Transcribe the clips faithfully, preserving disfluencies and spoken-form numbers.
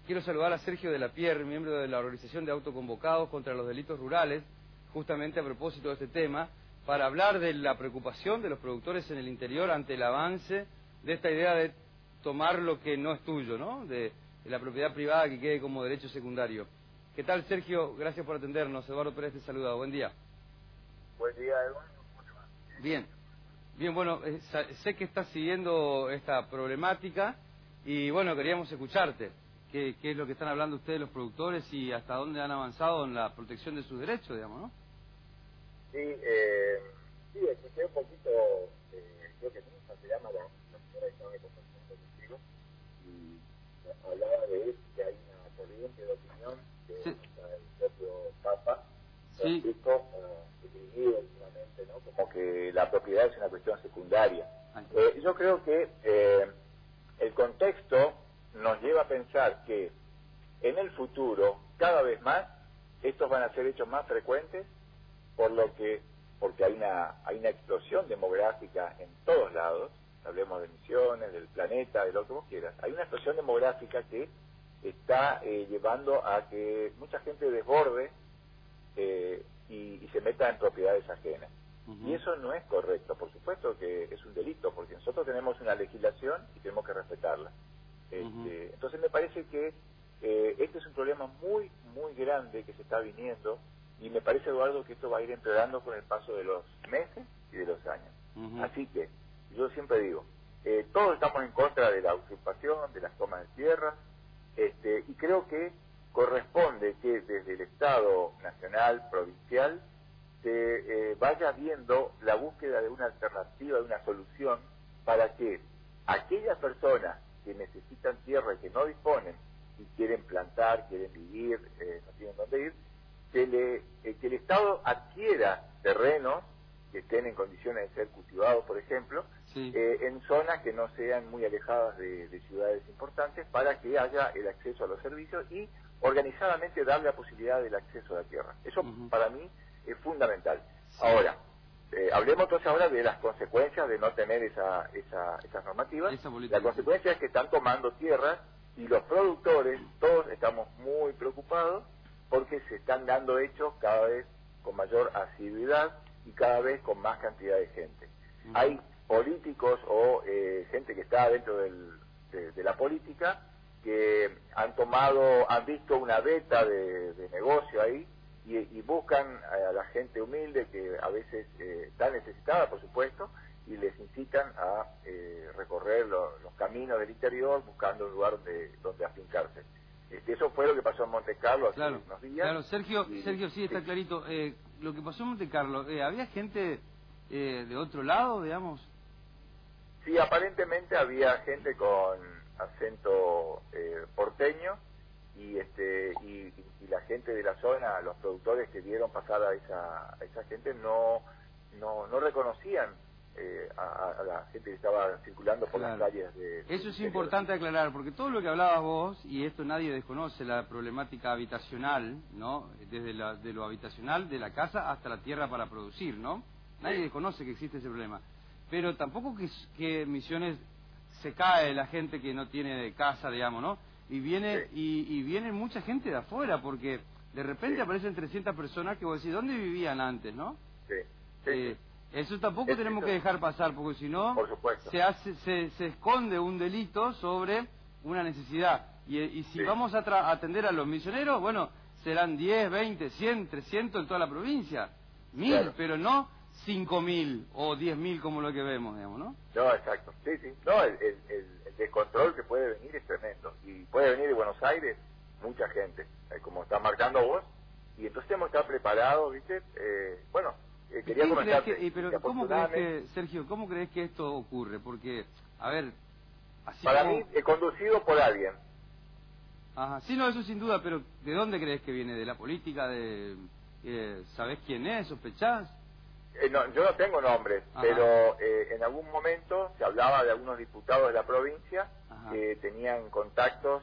quiero saludar a Sergio de la Pierre, miembro de la Organización de Autoconvocados contra los Delitos Rurales, justamente a propósito de este tema, para hablar de la preocupación de los productores en el interior ante el avance de esta idea de tomar lo que no es tuyo, ¿no? De, de la propiedad privada que quede como derecho secundario. ¿Qué tal, Sergio? Gracias por atendernos. Eduardo Pérez te saluda. Buen día. Buen día, Eduardo. Bien. Bien, bueno, eh, sé que estás siguiendo esta problemática y, bueno, queríamos escucharte. ¿Qué, qué es lo que están hablando ustedes los productores y hasta dónde han avanzado en la protección de sus derechos, digamos, ¿no? Sí, eh, sí, escuché un poquito, eh, creo que nunca se llama la, la señora que estaba conversando contigo, y hablaba de eso, que hay una corriente de opinión que sí. el propio Papa, sí. Francisco, uh, dirigido últimamente, ¿no? Como que la propiedad es una cuestión secundaria. Eh, yo creo que eh, el contexto nos lleva a pensar que en el futuro, cada vez más, estos van a ser hechos más frecuentes, por lo que, porque hay una, hay una explosión demográfica en todos lados, hablemos de Misiones, del planeta, de lo que vos quieras, hay una explosión demográfica que está eh, llevando a que mucha gente desborde eh, y, y se meta en propiedades ajenas. Uh-huh. Y eso no es correcto, por supuesto que es un delito, porque nosotros tenemos una legislación y tenemos que respetarla. Este, uh-huh. Entonces me parece que eh, este es un problema muy, muy grande que se está viniendo, y me parece, Eduardo, que esto va a ir empeorando con el paso de los meses y de los años. Uh-huh. Así que, yo siempre digo, eh, todos estamos en contra de la usurpación, de las tomas de tierra, este, y creo que corresponde que desde el Estado nacional, provincial, se eh, vaya viendo la búsqueda de una alternativa, de una solución, para que aquellas personas que necesitan tierra y que no disponen, y quieren plantar, quieren vivir, eh, no tienen dónde ir, que, le, eh, que el Estado adquiera terrenos que estén en condiciones de ser cultivados, por ejemplo, sí. eh, en zonas que no sean muy alejadas de, de ciudades importantes, para que haya el acceso a los servicios y organizadamente darle la posibilidad del acceso a la tierra. Eso uh-huh. para mí es fundamental. Sí. Ahora, eh, hablemos entonces ahora de las consecuencias de no tener esa, esa, esas normativas. Esa la consecuencia sí. es que están tomando tierras y los productores, todos estamos muy preocupados, porque se están dando hechos cada vez con mayor asiduidad y cada vez con más cantidad de gente. Uh-huh. Hay políticos o eh, gente que está dentro del, de, de la política que han tomado, han visto una beta de, de negocio ahí y, y buscan a la gente humilde que a veces eh, está necesitada, por supuesto, y les incitan a eh, recorrer lo, los caminos del interior buscando un lugar donde, donde afincarse. Este, eso fue lo que pasó en Monte Carlo hace claro, unos días. Claro, Sergio, y, Sergio sí, está sí. clarito. Eh, lo que pasó en Monte Carlo, eh, ¿había gente eh, de otro lado, digamos? Sí, aparentemente había gente con acento eh, porteño y este y, y la gente de la zona, los productores que vieron pasar a esa, a esa gente no, no, no reconocían Eh, a, a la gente que estaba circulando por claro. las calles de, de Eso es importante aclarar, porque todo lo que hablabas vos, y esto nadie desconoce, la problemática habitacional, ¿no? Desde la, de lo habitacional de la casa hasta la tierra para producir, ¿no? Nadie sí. desconoce que existe ese problema. Pero tampoco que, que Misiones se cae la gente que no tiene casa, digamos, ¿no? Y viene sí. y, y viene mucha gente de afuera, porque de repente sí. aparecen trescientas personas que vos decís, ¿dónde vivían antes, no? Sí, sí. Eh, Eso tampoco es tenemos eso. que dejar pasar, porque si no se hace se, se esconde un delito sobre una necesidad. Y, y si sí. vamos a, a atender a los misioneros, bueno, serán diez, veinte, cien, trescientos en toda la provincia. Mil, claro. pero no cinco mil o diez mil como lo que vemos, digamos, ¿no? No, exacto. Sí, sí. No, el, el, el, el descontrol que puede venir es tremendo. Y puede venir de Buenos Aires mucha gente, eh, como está marcando vos. Y entonces tenemos que estar preparados, ¿viste? Eh, bueno... Eh, quería comentarte que, eh, pero que ¿cómo crees que, Sergio, cómo crees que esto ocurre? Porque, a ver, así para como... mí he conducido por alguien. Ajá, sí, no, eso sin duda, pero ¿de dónde crees que viene? ¿De la política? ¿De eh, sabés quién es? ¿Sospechás? Eh, no, yo no tengo nombres, Ajá. pero eh, en algún momento se hablaba de algunos diputados de la provincia Ajá. que tenían contactos con gente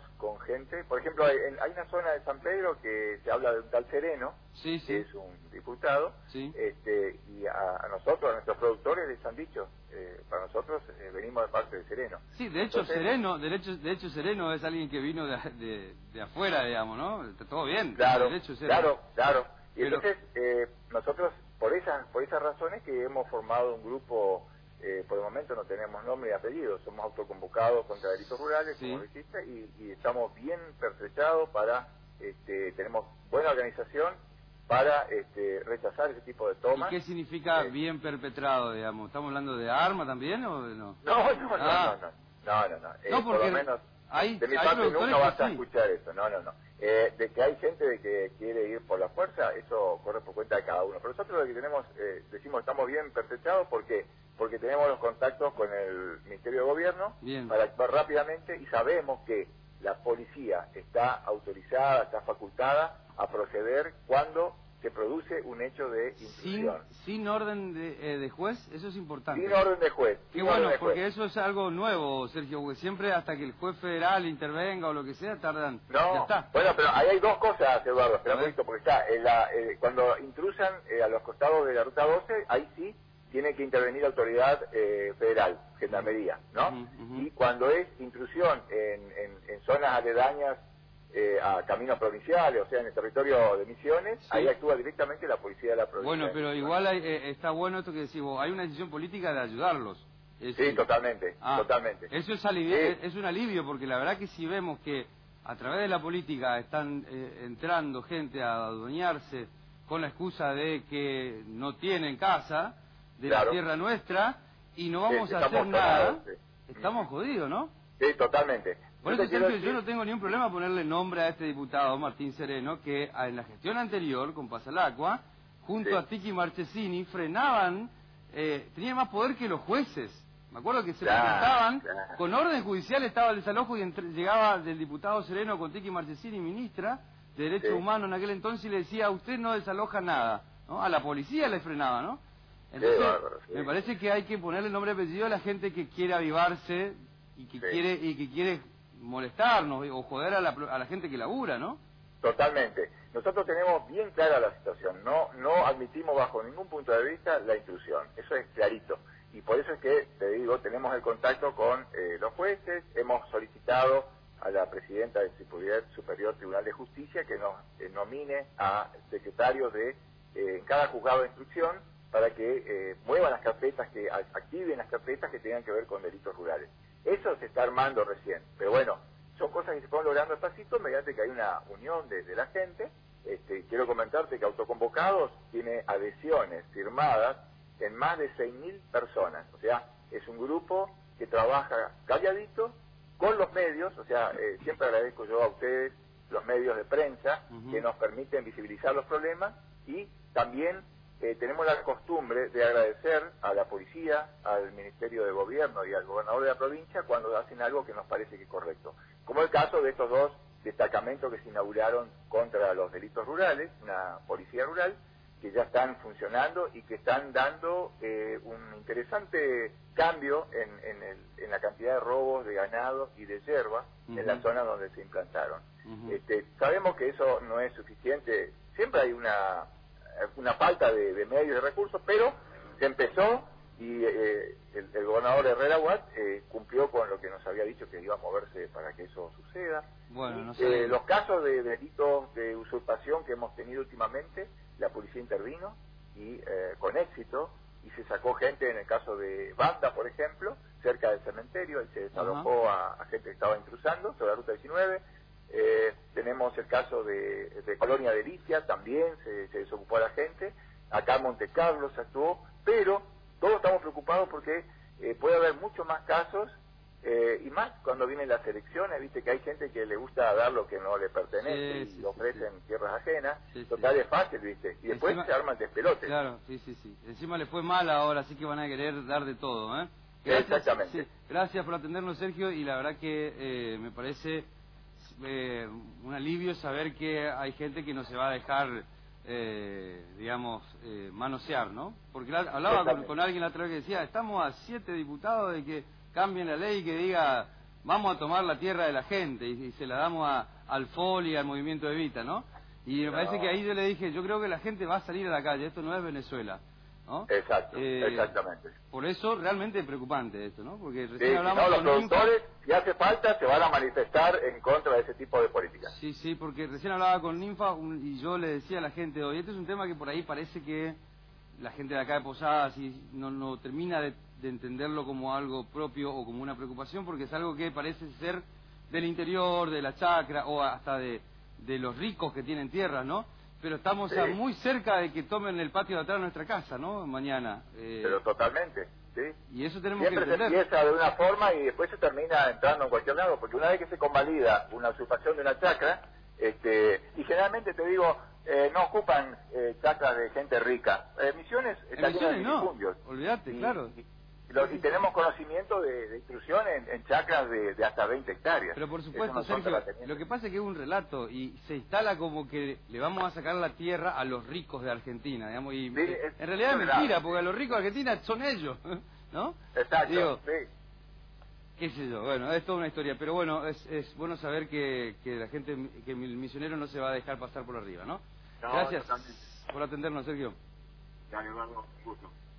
gente. Por ejemplo, hay, hay una zona de San Pedro que se habla de un tal Sereno, sí, sí. que es un diputado, sí. este, y a, a nosotros, a nuestros productores les han dicho, eh, para nosotros eh, venimos de parte de Sereno. Sí, de hecho Entonces, Sereno, de hecho, de hecho Sereno es alguien que vino de, de, de afuera, digamos, ¿no? Está todo bien. Claro, de hecho, claro, claro. Y Pero... entonces eh, nosotros, por esas, por esas razones que hemos formado un grupo. Eh, por el momento no tenemos nombre y apellido, somos autoconvocados contra delitos rurales, sí. como dijiste, y, y estamos bien pertrechados para, este, tenemos buena organización para este, rechazar ese tipo de tomas. ¿Y qué significa eh, bien perpetrado, digamos? ¿Estamos hablando de arma también o de no? No, no, ah. no, no, no, no, no, no. Eh, no porque por lo menos hay, de mi hay parte nunca vas sí. a escuchar eso, no, no, no. Eh, de que hay gente de que quiere ir por la fuerza, eso corre por cuenta de cada uno. Pero nosotros lo que tenemos, eh, decimos estamos bien perpetrados porque porque tenemos los contactos con el Ministerio de Gobierno bien. Para actuar rápidamente y sabemos que la policía está autorizada, está facultada a proceder cuando se produce un hecho de intrusión. Sin, sin orden de, eh, de juez, eso es importante. Sin orden de juez. Qué bueno, juez. Porque eso es algo nuevo, Sergio, porque siempre hasta que el juez federal intervenga o lo que sea, tardan. No, ya está. Bueno, pero ahí hay dos cosas, Eduardo, espera un poquito, porque está, en la, eh, cuando intrusan eh, a los costados de la Ruta doce, ahí sí tiene que intervenir la autoridad eh, federal, Gendarmería, ¿no? Uh-huh, uh-huh. Y cuando es intrusión en, en, en zonas aledañas eh, a caminos provinciales, o sea, en el territorio de Misiones, sí. Ahí actúa directamente la policía de la provincia. Bueno, pero igual hay, eh, está bueno esto que decís vos, hay una decisión política de ayudarlos. Es sí, decir, totalmente, ah, totalmente. Eso es, alivio, sí. es, es un alivio, porque la verdad que si vemos que a través de la política están eh, entrando gente a adueñarse con la excusa de que no tienen casa, de claro. la tierra nuestra, y no vamos sí, a hacer nada, sí. estamos jodidos, ¿no? Sí, totalmente. Por eso, Sergio, decir... yo no tengo ningún problema ponerle nombre a este diputado, Martín Sereno, que en la gestión anterior, con Pasalacqua, junto sí. a Tiki Marchesini, frenaban, eh, tenían más poder que los jueces. Me acuerdo que se claro, presentaban, claro. con orden judicial estaba el desalojo y entre, llegaba del diputado Sereno con Tiki Marchesini, ministra de Derechos sí. Humanos en aquel entonces, y le decía, usted no desaloja nada, ¿no? A la policía le frenaba, ¿no? Entonces, sí, bárbaro, sí. me parece que hay que ponerle nombre y apellido a la gente que quiere avivarse y que sí. quiere y que quiere molestarnos o joder a la, a la gente que labura, ¿no? Totalmente. Nosotros tenemos bien clara la situación. No no admitimos bajo ningún punto de vista la intrusión. Eso es clarito. Y por eso es que, te digo, tenemos el contacto con eh, los jueces. Hemos solicitado a la presidenta del Superior Tribunal de Justicia que nos eh, nomine a secretarios de eh, en cada juzgado de instrucción para que eh, muevan las carpetas, que activen las carpetas que tengan que ver con delitos rurales. Eso se está armando recién, pero bueno, son cosas que se fueron logrando despacito mediante que hay una unión de, de la gente. Este, quiero comentarte que Autoconvocados tiene adhesiones firmadas en más de seis mil personas, o sea, es un grupo que trabaja calladito con los medios, o sea, eh, siempre agradezco yo a ustedes los medios de prensa uh-huh. que nos permiten visibilizar los problemas y también Eh, tenemos la costumbre de agradecer a la policía, al Ministerio de Gobierno y al gobernador de la provincia cuando hacen algo que nos parece que es correcto. Como el caso de estos dos destacamentos que se inauguraron contra los delitos rurales, una policía rural, que ya están funcionando y que están dando eh, un interesante cambio en, en, el, en la cantidad de robos de ganado y de yerba uh-huh. en la zona donde se implantaron. Uh-huh. Este, sabemos que eso no es suficiente, siempre hay una... una falta de, de medios y de recursos, pero se empezó y eh, el, el gobernador Herrera Watt eh, cumplió con lo que nos había dicho que iba a moverse para que eso suceda. Bueno, y, no sé. eh, los casos de delitos de usurpación que hemos tenido últimamente, la policía intervino y eh, con éxito, y se sacó gente en el caso de Banda, por ejemplo, cerca del cementerio, y se desalojó a, a gente que estaba intrusando sobre la ruta diecinueve. Eh, tenemos el caso de, de Colonia Delicia, también se, se desocupó a la gente, acá en Monte Carlo se actuó, pero todos estamos preocupados porque eh, puede haber muchos más casos, eh, y más cuando vienen las elecciones, viste que hay gente que le gusta dar lo que no le pertenece sí, y sí, ofrecen sí. tierras ajenas, sí, total sí. es fácil, viste, y después encima, se arman despelotes. Claro, sí, sí, sí, encima le fue mal ahora, así que van a querer dar de todo, ¿eh? Gracias, Exactamente. Sí, gracias por atendernos, Sergio, y la verdad que eh, me parece... Eh, un alivio saber que hay gente que no se va a dejar, eh, digamos, eh, manosear, ¿no? Porque la, hablaba con, con alguien la otra vez que decía, estamos a siete diputados de que cambien la ley y que diga vamos a tomar la tierra de la gente y, y se la damos a, al F O L y al movimiento Evita, ¿no? Y me no. parece que ahí yo le dije, yo creo que la gente va a salir a la calle, esto no es Venezuela, ¿no? Exacto, eh, exactamente. Por eso realmente es preocupante esto, ¿no? Porque recién sí, hablamos no, los con productores, Ninfa, si hace falta, se van a manifestar en contra de ese tipo de políticas. Sí, sí, porque recién hablaba con Ninfa un, y yo le decía a la gente hoy, este es un tema que por ahí parece que la gente de acá de Posadas y no, no termina de, de entenderlo como algo propio o como una preocupación, porque es algo que parece ser del interior, de la chacra o hasta de, de los ricos que tienen tierras, ¿no? Pero estamos sí. a muy cerca de que tomen el patio de atrás de nuestra casa, ¿no? Mañana. Eh, Pero totalmente, sí. Y eso tenemos Siempre que entender. se empieza de una forma y después se termina entrando en cualquier lado, porque una vez que se convalida una usurpación de una chacra, este, y generalmente te digo, eh, no ocupan eh, chacras de gente rica. Eh, Misiones está llena de latifundios. No, olvídate, y, claro. Y, y, lo, y tenemos conocimiento de, de intrusión en, en chacras de, de hasta veinte hectáreas. Pero por supuesto, no Sergio, lo que pasa es que es un relato y se instala como que le vamos a sacar la tierra a los ricos de Argentina, digamos, y sí, es, en realidad es verdad, mentira, sí. porque los ricos de Argentina son ellos, ¿no? Exacto, Digo, sí. Qué sé yo, bueno, es toda una historia, pero bueno, es, es bueno saber que, que la gente, que el misionero no se va a dejar pasar por arriba, ¿no? no Gracias totalmente. por atendernos, Sergio. Ya, Eduardo, un gusto.